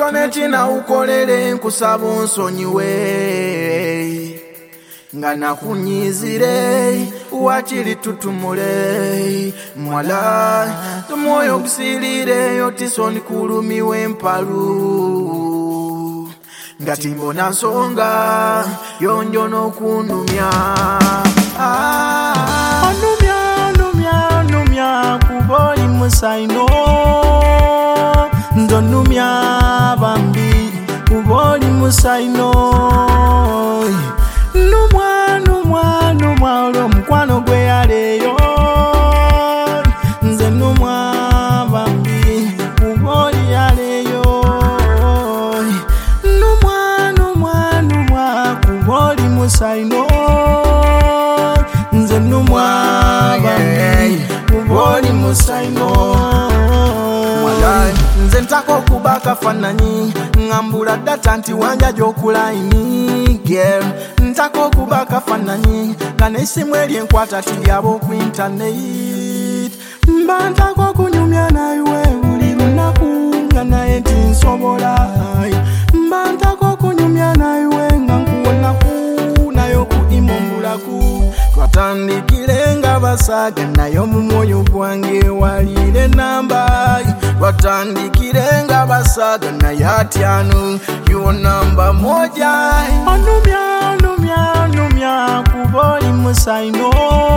Tina ukolele nkusaba nsonyiwe nga nakunyizire wakiri tutumule mwala tumoyo gusilire yotisoni kulumiwe mpalu ngati mbona nsonga yonjo n'okunumya numya kuboli musaino ndonumya bambi kuboli musaino numwa olwo mukwano gwe yaleeyo nze numwa bambi kuboli yaleeyo numwa kuboli musaino nze numwa bambi kuboli musaino nze ntako okuba kafananyi ngambula data nti wanja gy'okulaini girl ntako okuba kafananyi nga n'essimu eri enkwata tiryabo ku internet mba ntako okunyumya nayiwe buli lunaku nga naye tinsobola mba ntako okunyumya nayiwe nga nkuwonaku nayo ku imombulaku twatandikire nga basaga nayo mu mwoyo gwange walire namba watandikire nga basaga naye atyano yo namba moja numya kuboli musaino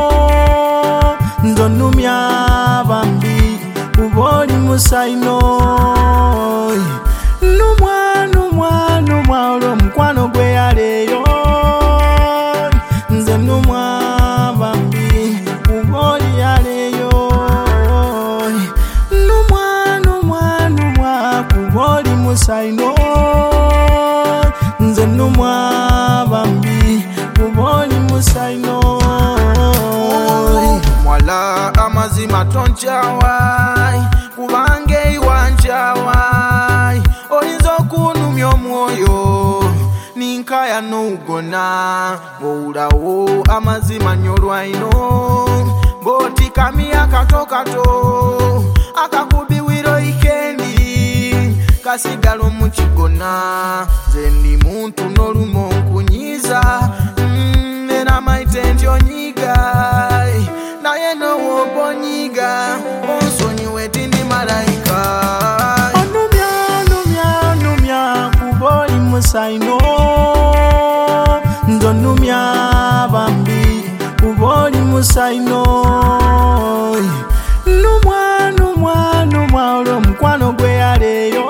ndonumya bambi kuboli musaino numwa olwo mukwano gwe yaleeyo nze numwa bambi kuboli yaleeyo numwa kuboli musaino nze numwa bambi kuboli musaino mwala amazima tonchawai kubange iwanchawai oyinza okunumya omwoyo ninkaya n'ugona ng'owulawo amazima nnyo olwaino ng'otikami akatokato akakubiwiro ikendi kasigala omukigona nze ndi muntu n'olumu onkunyiza era maite nti onyiga naye n'owoba onyiga onsonyiwe tindi malayika numya kuboli musaino ndonumya bambi kuboli musaino numwa olwo mukwano gwe yaleeyo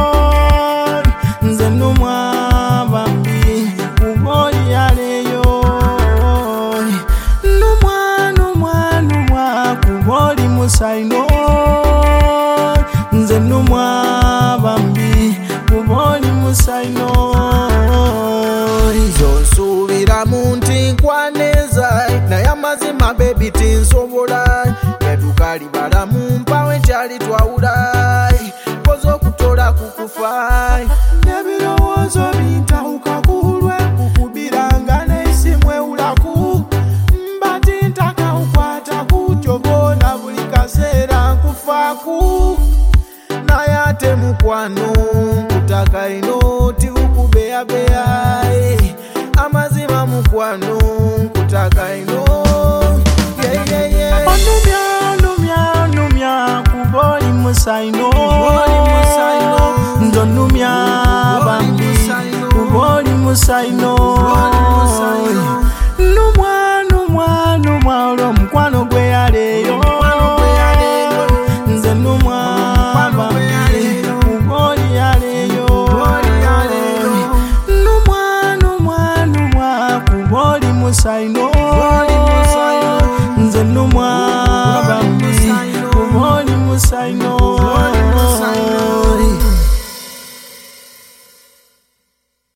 nze numwa bambi kuboli yaleeyo numwa kuboli musaino nze numwa bambi kuboli musaino zonsuubira muntu nkwaneza naye amazima bebi tinsobola yaduka libalamu mpawe kyali twawula koza okutola kukufa n'ebirowoozo bintawuka kulwe kukubiranga n'essimu ewulaku mbati ntakawukwataku kyobona buli kaseera nkufaaku naye ate mukwano nkutaka ino tibukubeyabeya amazima mukwano nkutaka ino numya kuboli musaino ndonumya bambi kuboli musaino numwa olwo mukwano gwe yaleeyo nze numwa bambi kuboli yaleeyo numwa kuboli musaino nze numwa bambi kuboli musaino